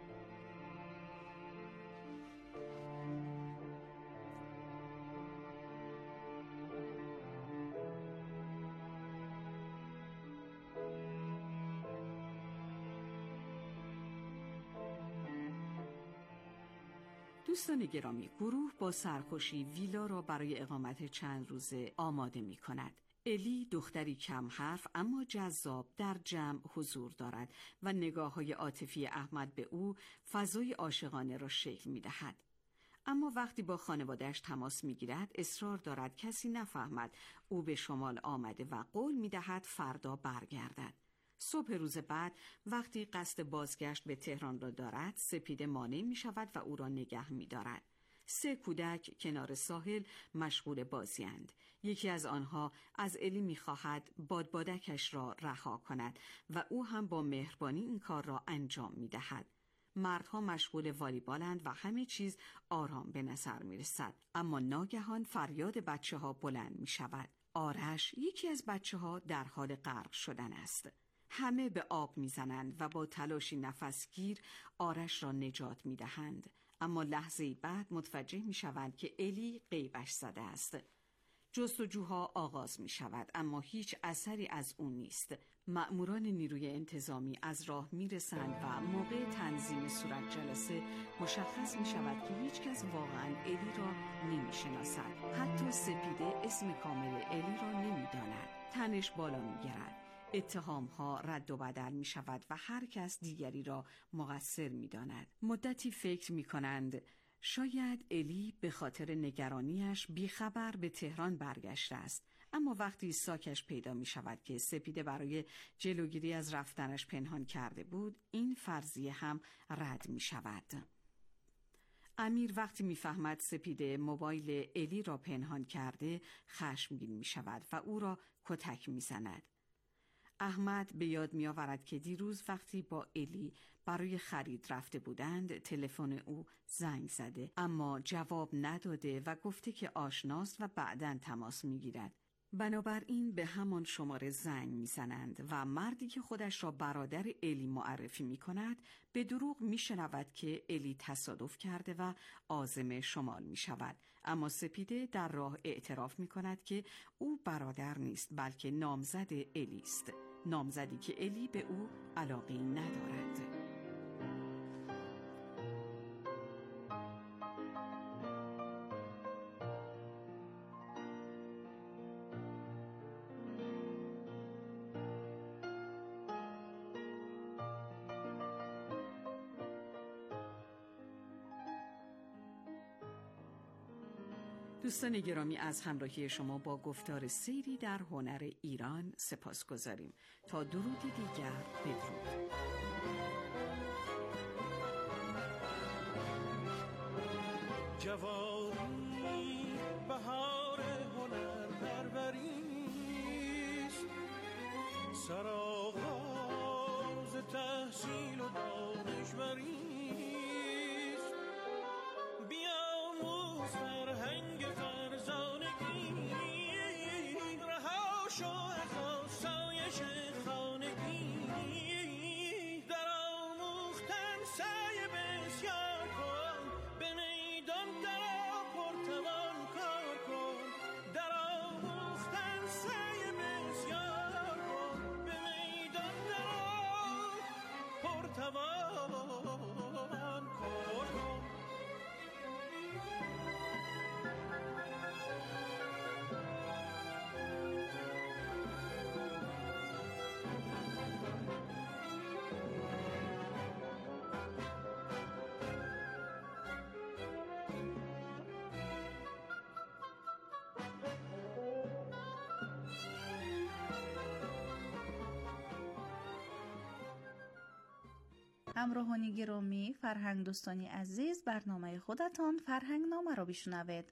دوستان گرامی، گروه با سرخوشی ویلا را برای اقامت چند روزه آماده می کند. الی دختری کم حرف اما جذاب در جمع حضور دارد و نگاه‌های عاطفی احمد به او فضای عاشقانه را شکل می دهد. اما وقتی با خانواده‌اش تماس می گیرد اصرار دارد کسی نفهمد او به شمال آمده و قول می دهد فردا برگردد. صبح روز بعد وقتی قصد بازگشت به تهران را دارد، سپیده مانع می شود و او را نگه می دارد. سه کودک کنار ساحل مشغول بازی‌اند. یکی از آنها از الی می خواهد بادبادکش را رها کند و او هم با مهربانی این کار را انجام می دهد. مردها مشغول والیبالند و همه چیز آرام به نظر می رسد. اما ناگهان فریاد بچه ها بلند می شود. آرش، یکی از بچه ها، در حال غرق شدن است. همه به آب میزنند و با تلاشی نفسگیر آرش را نجات میدهند، اما لحظه بعد متوجه میشوند که الی غیبش زده است. جستجوها آغاز می شود اما هیچ اثری از اون نیست. مأموران نیروی انتظامی از راه می رسند و موقع تنظیم صورت جلسه مشخص می شود که هیچ کس واقعا الی را نمی شناسد. حتی سپیده اسم کامل الی را نمی داند. تنش بالا می گیرد. اتهام ها رد و بدل می شود و هر کس دیگری را مقصر می داند. مدتی فکر می کنند شاید الی به خاطر نگرانیش بیخبر به تهران برگشته است، اما وقتی ساکش پیدا می شود که سپیده برای جلوگیری از رفتنش پنهان کرده بود، این فرضیه هم رد می شود. امیر وقتی میفهمد سپیده موبایل الی را پنهان کرده خشمگین می شود و او را کتک می زند. احمد به یاد می آورد که دیروز وقتی با الی برای خرید رفته بودند تلفن او زنگ زده اما جواب نداده و گفته که آشناست و بعداً تماس می گیرد. بنابراین به همان شماره زنگ می زنند و مردی که خودش را برادر الی معرفی می کند به دروغ می شنود که الی تصادف کرده و عازم شمال می شود، اما سپیده در راه اعتراف می کند که او برادر نیست بلکه نامزد الی است، نامزدی که الی به او علاقه‌ای ندارد. دوستان گرامی، از همراهی شما با گفتار سیری در هنر ایران سپاسگزاریم. تا درودی دیگر، بدرود. جوانی بهار هنر پروریست، سرآغاز تحصیل و دانشوریست. بیاموز فرهنگ فرزانگی، رها شو از آسایش خانگی. در آموختن سعی بسیار کن، به میدان درآ پرتوان کار کن. همراهانی گرامی، فرهنگ دوستانی عزیز، برنامه خودتان فرهنگ نامه را بشنوید.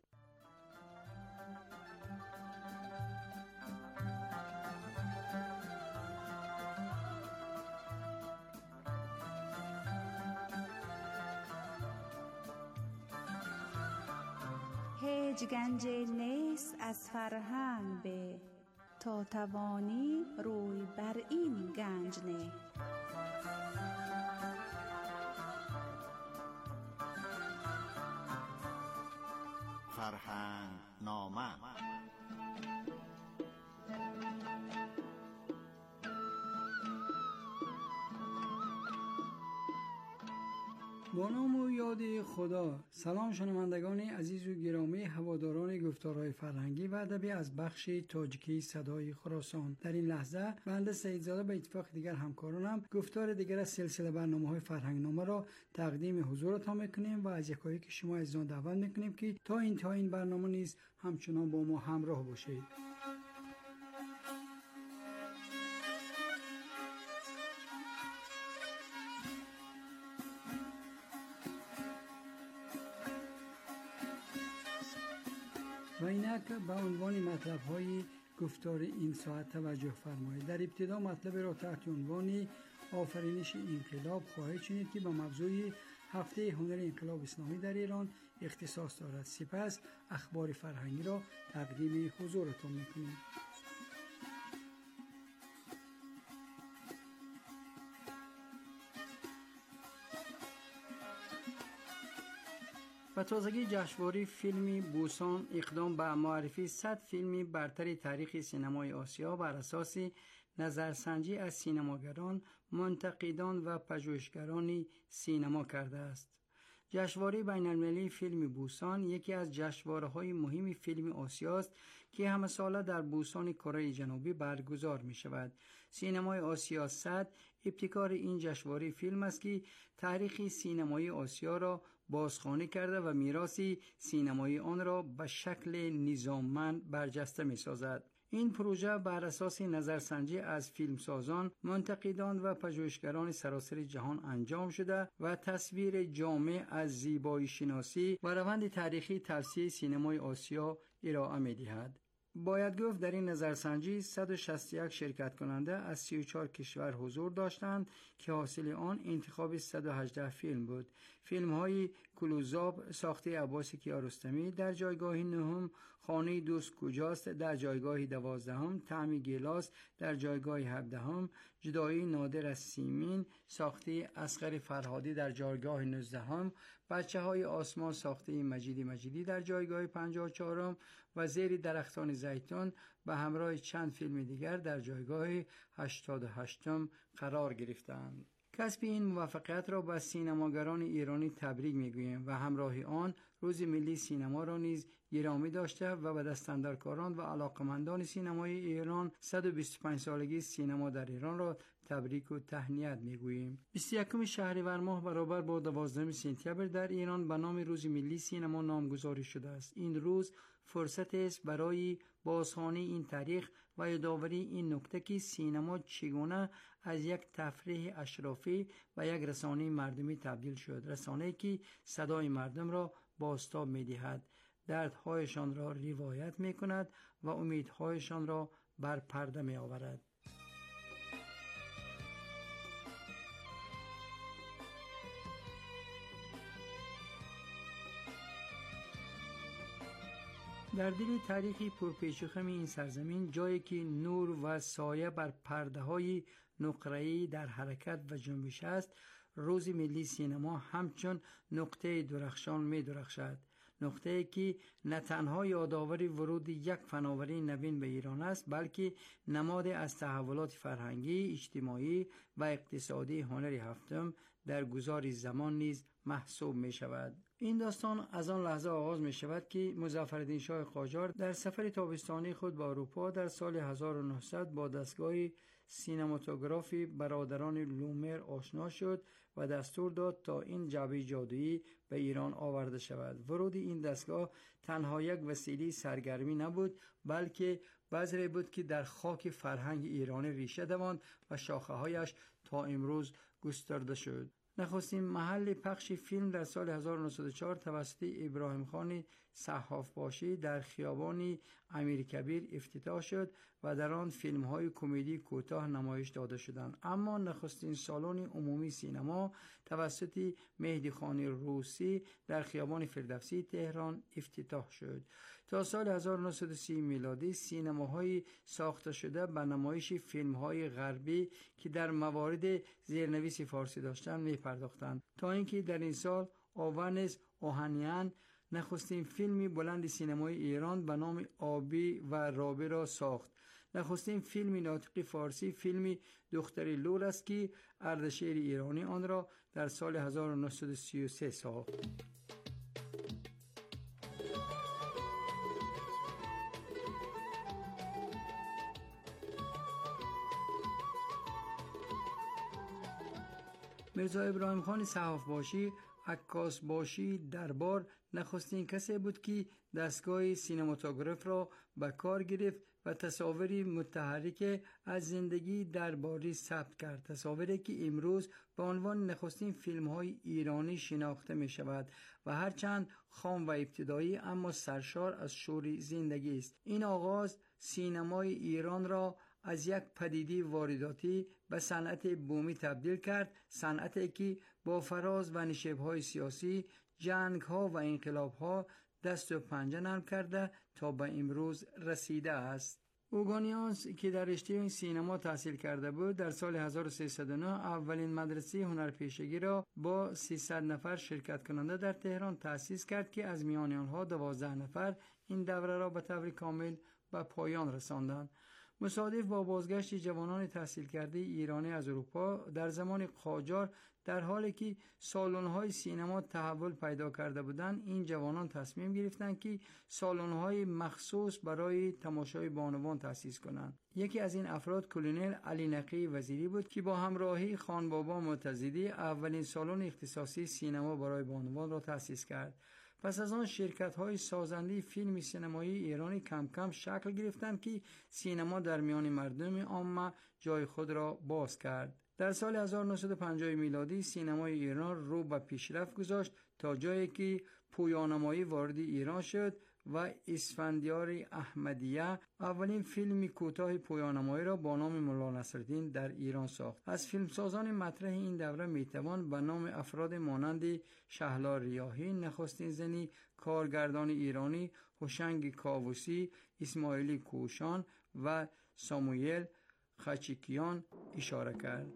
هیچ گنج نیست از فرهنگ به، تا توانی روی بر این گنج نه. فرهنگ نامه. با نام و یاد خدا. سلام شنوندگان عزیز و گرامی هواداران گفتارهای فرهنگی و ادبی از بخش تاجیکی صدای خراسان. در این لحظه بنده سیدزاده به اتفاق دیگر همکارانم گفتار دیگر از سلسله برنامه‌های فرهنگ نامه را تقدیم حضورتان میکنیم و از یکایی که شما عزیزان دعوت میکنیم که تا انتهای این برنامه نیز همچنان با ما همراه باشید. و اینک به عنوان مطلب‌های گفتار این ساعت توجه فرمایید. در ابتدا مطلب را تحت عنوان آفرینش انقلاب خواهید شنید که به موضوع هفته هنر انقلاب اسلامی در ایران اختصاص دارد. سپس اخبار فرهنگی را تقدیم حضورتان می‌کنیم. و تازگی جشنواره فیلم بوسان اقدام به معرفی صد فیلم برتر تاریخ سینمای آسیا بر اساس نظرسنجی از سینماگران، منتقدان و پژوهشگران سینما کرده است. جشنواره بین‌المللی فیلم بوسان یکی از جشنواره‌های مهم فیلم آسیا است که همه ساله در بوسان کره جنوبی برگزار می شود. سینمای آسیا صد ابتکار این جشنواره فیلم است که تاریخ سینمای آسیا را بازخوانی کرده و میراث سینمایی آن را به شکل نظاممند برجسته می سازد. این پروژه بر اساس نظرسنجی از فیلمسازان، منتقدان و پژوهشگران سراسر جهان انجام شده و تصویر جامع از زیبایی شناسی و روند تاریخی توسعه سینمای آسیا ارائه می دهد. باید گفت در این نظرسنجی صد و شصت و یک شرکت کننده از سی و چهار کشور حضور داشتند که حاصل آن انتخاب صد و هجده فیلم بود. فیلم های کلوزاب ساخته عباس کیارستمی در جایگاه نهم، خانه دوست کجاست در جایگاه دوازدهم، طعم گیلاس در جایگاه هفدهم، جدایی نادر از سیمین ساخته اصغر فرهادی در جایگاه نوزدهم، بچه های آسمان ساخته مجیدی مجیدی در جایگاه پنجاه و چهارم و زیر درختان زیتون به همراه چند فیلم دیگر در جایگاه هشتاد و هشتم قرار گرفتند. کسب این موفقیت را به سینماگران ایرانی تبریک میگوییم و همراه آن روز ملی سینما را نیز گرامی داشته و به دستاندرکاران و علاقمندان سینمای ایران صد و بیست و پنج سالگی سینما در ایران را تبریک و تهنیت میگوییم. بیست و یکم شهریور ماه برابر با دوازدهم سپتامبر در ایران به نام روز ملی سینما نامگذاری شده است. این روز فرصت است برای بازخوانی این تاریخ و یادآوری این نکته که سینما چگونه از یک تفریح اشرافی و یک رسانه مردمی تبدیل شد، رسانه‌ای که صدای مردم را بازتاب می‌دهد، دردهایشان را روایت می‌کند و امیدهایشان را بر پرده می‌آورد. در دل تاریخی پرپیچ و خم این سرزمین، جایی که نور و سایه بر پرده های نقره‌ای در حرکت و جنبش است، روز ملی سینما همچون نقطه درخشان می درخشد. نقطه‌ای که نه تنها یادآور ورود یک فناوری نوین به ایران است، بلکه نماد از تحولات فرهنگی، اجتماعی و اقتصادی هنر هفتم در گذار زمان نیز محسوب می شود. این داستان از آن لحظه آغاز می شود که مظفرالدین شاه قاجار در سفر تابستانی خود به اروپا در سال هزار و نهصد با دستگاه سینماتوگرافی برادران لومر آشنا شد و دستور داد تا این جعبه جادویی به ایران آورده شود. ورود این دستگاه تنها یک وسیله سرگرمی نبود، بلکه بذری بود که در خاک فرهنگ ایرانی ریشه دواند و شاخه‌هایش تا امروز گسترده شد. نخستین محل پخش فیلم در سال هزار و نهصد و چهار توسط ابراهیم خان صحاف‌باشی در خیابان امیرکبیر افتتاح شد و در آن فیلم‌های کمدی کوتاه نمایش داده شدند. اما نخستین سالن عمومی سینما توسط مهدی خان روسی در خیابان فردوسی تهران افتتاح شد. تا سال هزار و نهصد و سی میلادی سینماهای ساخته شده به نمایش فیلم‌های غربی که در موارد زیرنویس فارسی داشتند می‌پرداختند، تا اینکه در این سال آونس اوهانیان نخستین فیلمی بلند سینمای ایران به نام آبی و رابی را ساخت. نخستین فیلم ناطقی فارسی فیلمی دختری لور است که اردشیر ایرانی آن را در سال هزار و نهصد و سی و سه ساخت. میرزا ابراهیم خان صحاف‌باشی عکاس‌باشی دربار نخستین کسی بود که دستگاه سینماتوگراف را به کار گرفت و تصاویری متحرک از زندگی درباری ثبت کرد، تصاویری که امروز به عنوان نخستین فیلم‌های ایرانی شناخته می شود و هرچند خام و ابتدایی اما سرشار از شور زندگی است. این آغاز سینمای ایران را از یک پدیده وارداتی به صنعت بومی تبدیل کرد، صنعتی که با فراز و نشیب‌های سیاسی، جنگ‌ها و انقلاب‌ها دست و پنجه نرم کرده تا به امروز رسیده است. اوگانیانس که در رشته سینما تحصیل کرده بود در سال هزار و سیصد و نه اولین مدرسه هنرپیشگی را با سیصد نفر شرکت کننده در تهران تأسیس کرد که از میان آنها دوازده نفر این دوره را به طور کامل به پایان رساندند. مصادف با بازگشت جوانان تحصیل کرده ایرانی از اروپا در زمان قاجار، در حالی که سالن‌های سینما تحول پیدا کرده بودند، این جوانان تصمیم گرفتند که سالن‌های مخصوص برای تماشای بانوان تأسیس کنند. یکی از این افراد کلونل علی نقی وزیری بود که با همراهی خان بابا معتزدی اولین سالن اختصاصی سینما برای بانوان را تأسیس کرد. پس از آن شرکت‌های سازنده فیلم سینمایی ایرانی کم کم شکل گرفتند که سینما در میان مردم عامه جای خود را باز کرد. در سال هزار و نهصد و پنجاه میلادی سینمای ایران رو به پیشرفت گذاشت تا جایی که پویانمایی وارد ایران شد و اسفندیار احمدیه اولین فیلم کوتاه پویانمایی را با نام مولا نصرالدین در ایران ساخت. از فیلمسازان مطرح این دوره میتوان به نام افراد مانند شهلا ریاحی، نخستین زنی کارگردان ایرانی، هوشنگ کاووسی، اسماعیلی کوشان و ساموئل خچیکیان اشاره کرد.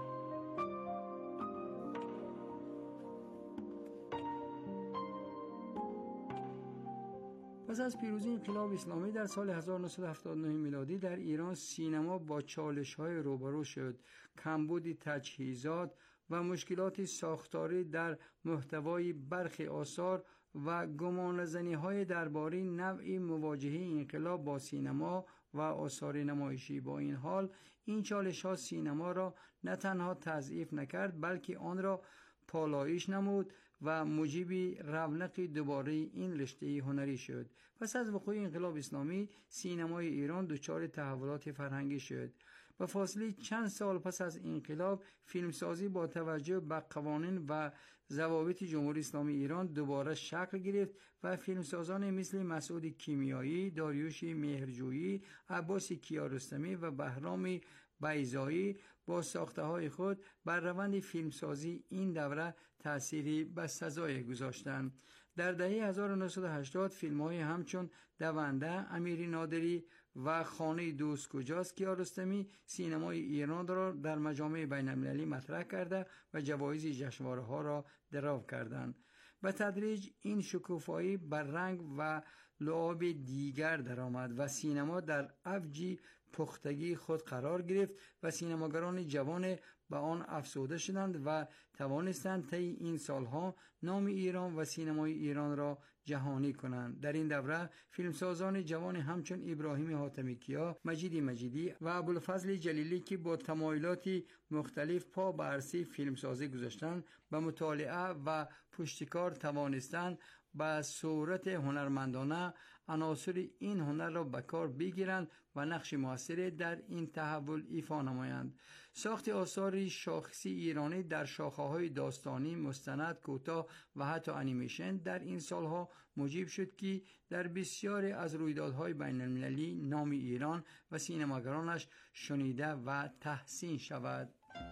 پس از پیروزی انقلاب اسلامی در سال هزار و نهصد و هفتاد و نه میلادی در ایران سینما با چالش‌های روبرو شد. کمبود تجهیزات و مشکلات ساختاری در محتوای برخی آثار و گمانه‌زنی‌های درباره نوع مواجهه انقلاب با سینما و آثار نمایشی. با این حال این چالش‌ها سینما را نه تنها تضعیف نکرد بلکه آن را پالایش نمود و موجب رونق دوباره این رشته هنری شد. پس از وقوع انقلاب اسلامی سینمای ایران دچار تحولات فرهنگی شد. به فاصله چند سال پس از انقلاب فیلمسازی با توجه به قوانین و ضوابط جمهوری اسلامی ایران دوباره شکل گرفت و فیلمسازان مثل مسعود کیمیایی، داریوش مهرجویی، عباس کیارستمی و بهرام بیضایی با ساخته‌های خود بر روند فیلمسازی این دوره تأثیری بسزایی گذاشتند. در دهه هزار و نهصد و هشتاد فیلم‌های همچون دونده، امیر نادری و خانه دوست کجاست کیارستمی سینمای ایران را در مجامع بین‌المللی مطرح کرده و جوایز جشنواره‌ها را دریافت کردند. به تدریج این شکوفایی بر رنگ و لعاب دیگر درآمد و سینما در اوج پختگی خود قرار گرفت و سینماگران جوان به آن افزوده شدند و توانستند طی این سالها نام ایران و سینمای ایران را جهانی کنند. در این دوره فیلمسازان جوان همچون ابراهیم حاتمی‌کیا، مجید مجیدی و ابوالفضل جلیلی که با تمایلات مختلف پا به عرصه فیلمسازی گذاشتند، به مطالعه و پشتکار توانستند به صورت هنرمندانه عناصر این هنر را به کار بگیرند و نقش موثری در این تحول ایفا نمایند. ساخت آثار شاخصی ایرانی در شاخه‌های داستانی، مستند، کوتاه و حتی انیمیشن در این سالها موجب شد که در بسیاری از رویدادهای بین المللی نام ایران و سینماگرانش شنیده و تحسین شود.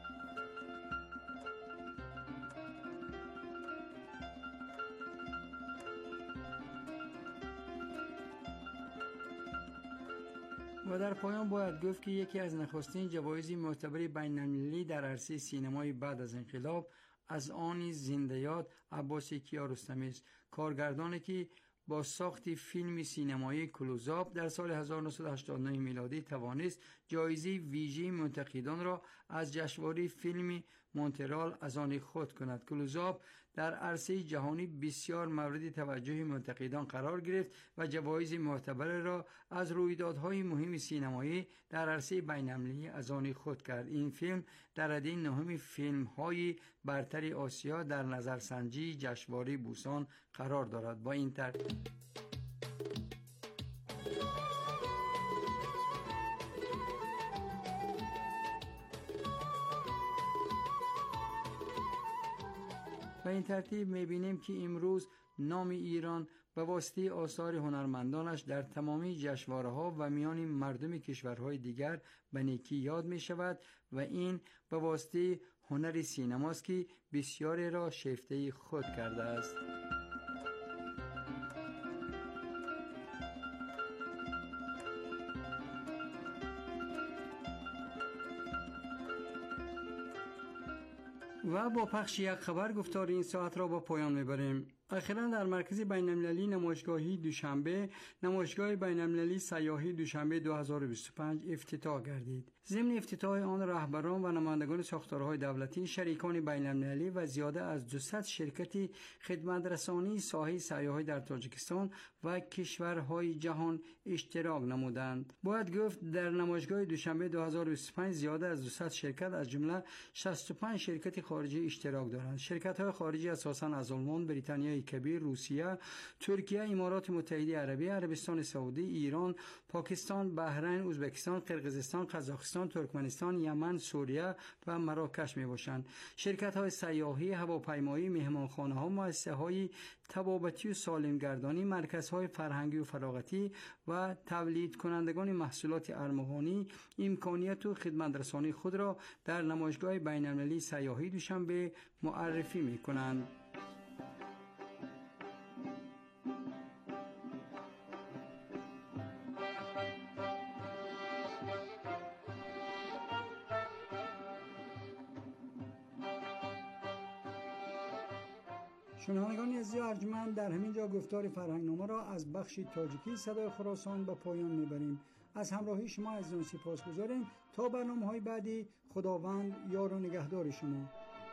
و در پایان باید گفت که یکی از نخستین جوایز معتبر بین المللی در عرصه سینمای بعد از انقلاب از آن زنده یاد عباس کیارستمی است، کارگردانی که با ساخت فیلم سینمایی کلوزآپ در سال هزار و نهصد و هشتاد و نه میلادی توانست جایزه ویژه منتقدان را از جشنواره فیلم مونترال از آن خود کند. کلوزآپ در عرصه جهانی بسیار مورد توجه منتقدان قرار گرفت و جوایز معتبر را از رویدادهای مهم سینمایی در عرصه بین‌المللی از آن خود کرد. این فیلم در رده نهم فیلم‌های برتر آسیا در نظرسنجی جشنواره بوسان قرار دارد. با این ترتیب و این ترتیب می‌بینیم که امروز نام ایران به واسطه آثار هنرمندانش در تمامی جشنواره‌ها و میان مردم کشورهای دیگر به نیکی یاد می‌شود و این به واسطه هنر سینماست که بسیاری را شیفته خود کرده است. و با پخش یک خبر گفتار این ساعت را با پایان میبریم. اخیراً در مرکز بین‌المللی نمایشگاهی دوشنبه نمایشگاه بین‌المللی سیاحی دوشنبه دو هزار و بیست و پنج افتتاح گردید. ضمن افتتاح آن رهبران و نمایندگان ساختارهای دولتی، شریکان بین‌المللی و زیاده از دویست شرکت خدمت‌رسانی ساحه سیاحی در تاجیکستان و کشورهای جهان اشتراک نمودند. باید گفت در نمایشگاه دوشنبه دو هزار و بیست و پنج زیاده از دویست شرکت از جمله شصت و پنج شرکت خارجی اشتراک دارند. شرکت‌های خارجی اساساً از آلمان، بریتانیا کبیر، روسیه، ترکیه، امارات متحده عربی، عربستان سعودی، ایران، پاکستان، بحرین، ازبکستان، قرقیزستان، قزاقستان، ترکمنستان، یمن، سوریه و مراکش می باشند. شرکت‌های سیاحی، هواپیمایی، مهمانخانه‌ها، مؤسسه‌های طبابتی و سالمگردانی، مرکزهای فرهنگی و فراغتی و تولید کنندگان محصولات ارمغانی امکانیت و خدمت‌رسانی خود را در نمایشگاه بین‌المللی سیاحی دوشنبه معرفی می‌کنند. شنوندگان عزیز ارجمند، در همین جا گفتار فرهنگنامه را از بخش تاجیکی صدای خراسان به پایان میبریم. از همراهی شما عزیزان سپاسگزاریم. تا برنامه‌های بعدی، خداوند یار و نگهدار شما.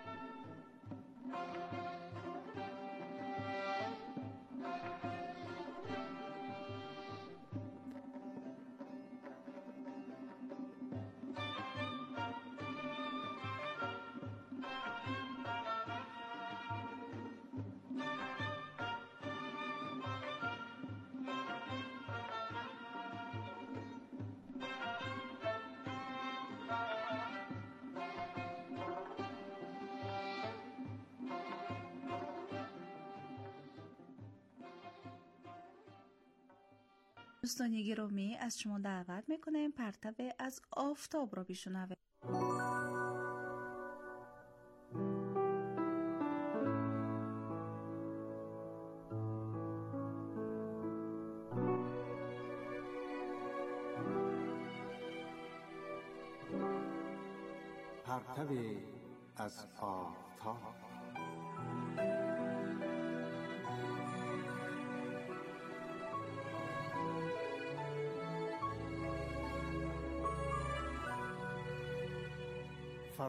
دوستان گرامی، از شما دعوت میکنیم پرتو از آفتاب را بشنوید. پرتو از آفتاب.